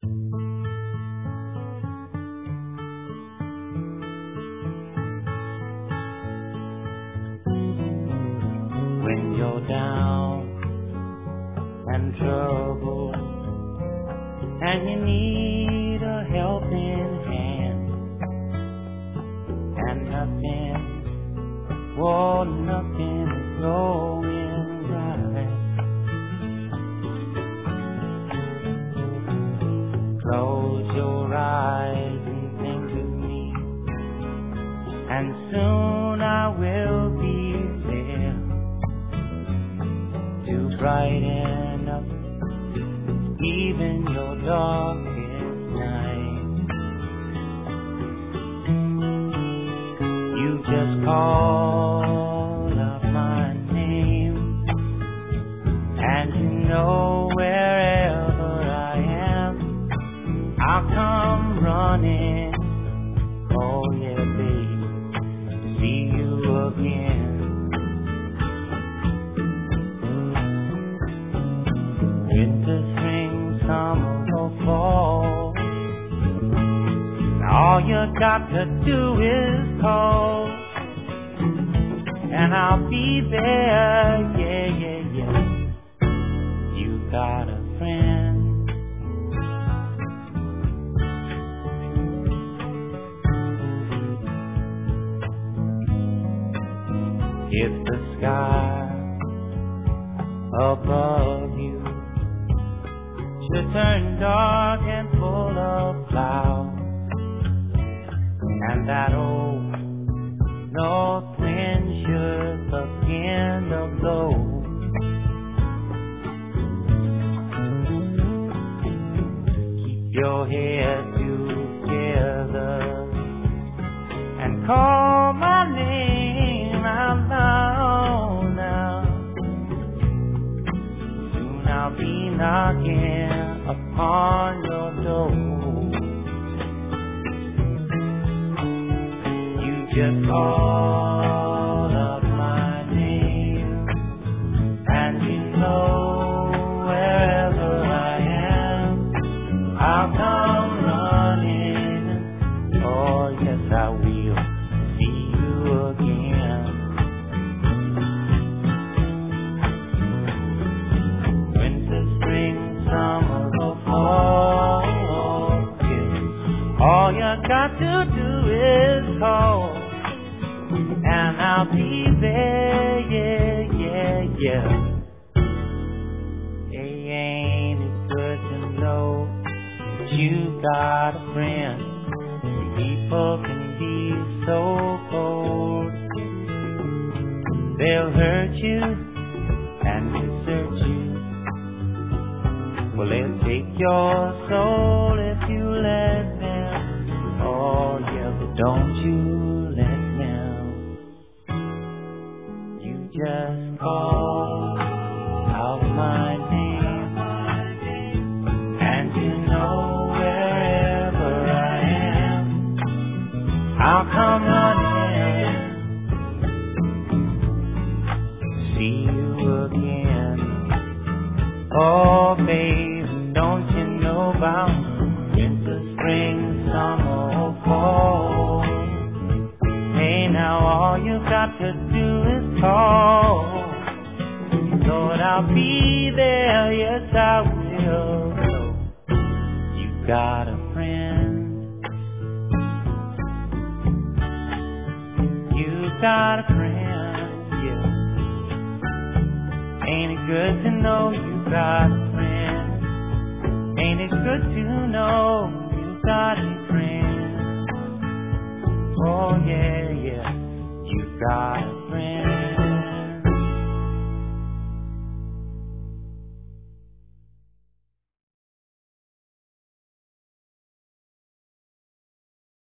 When you're down and trouble and you need a helping hand, and nothing is going right. Close your eyes and think of me, and soon I will be there to brighten up even your darkest night. You just call up my name, and you know wherever I am, I'll come running. Oh yeah, babe, see you again. Winter, spring, summer, or fall, all you got to do is call, and I'll be there. Yeah, yeah, yeah. You got a friend. If the sky above you should turn dark and full of clouds, and that old north wind should begin to blow, keep your head together and call my name out loud now. Soon I'll be knocking upon your door. You just call up my name, and you know wherever I am, I'll come running. Oh yes, I will see you again. Winter, spring, summer, or fall, yeah. All you got to do is call, and I'll be there. Yeah, yeah, yeah. Hey, ain't it good to know that you got a friend? People can be so cold. They'll hurt you and desert you. Well, they'll take your soul if you let them. Oh yeah, but don't you let them. You just call out my name, and you know wherever I am, I'll come running. See you again. Oh baby, don't you know about winter, spring, summer, or fall? Hey now, all you got to do is call. Lord, I'll be there. Yes, I will. You got a friend. You got a friend, yeah. Ain't it good to know you got a friend? Ain't it good to know